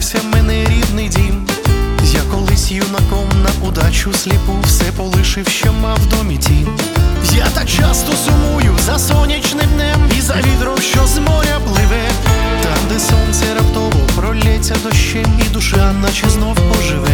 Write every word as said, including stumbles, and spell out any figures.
торкнувся мене рідний дім. Я колись юнаком на удачу сліпу все полишив, що мав в домі тінь. Я так часто сумую за сонячним днем і за вітром, що з моря пливе, там, де сонце раптово пролється дощем, і душа наче знов поживе.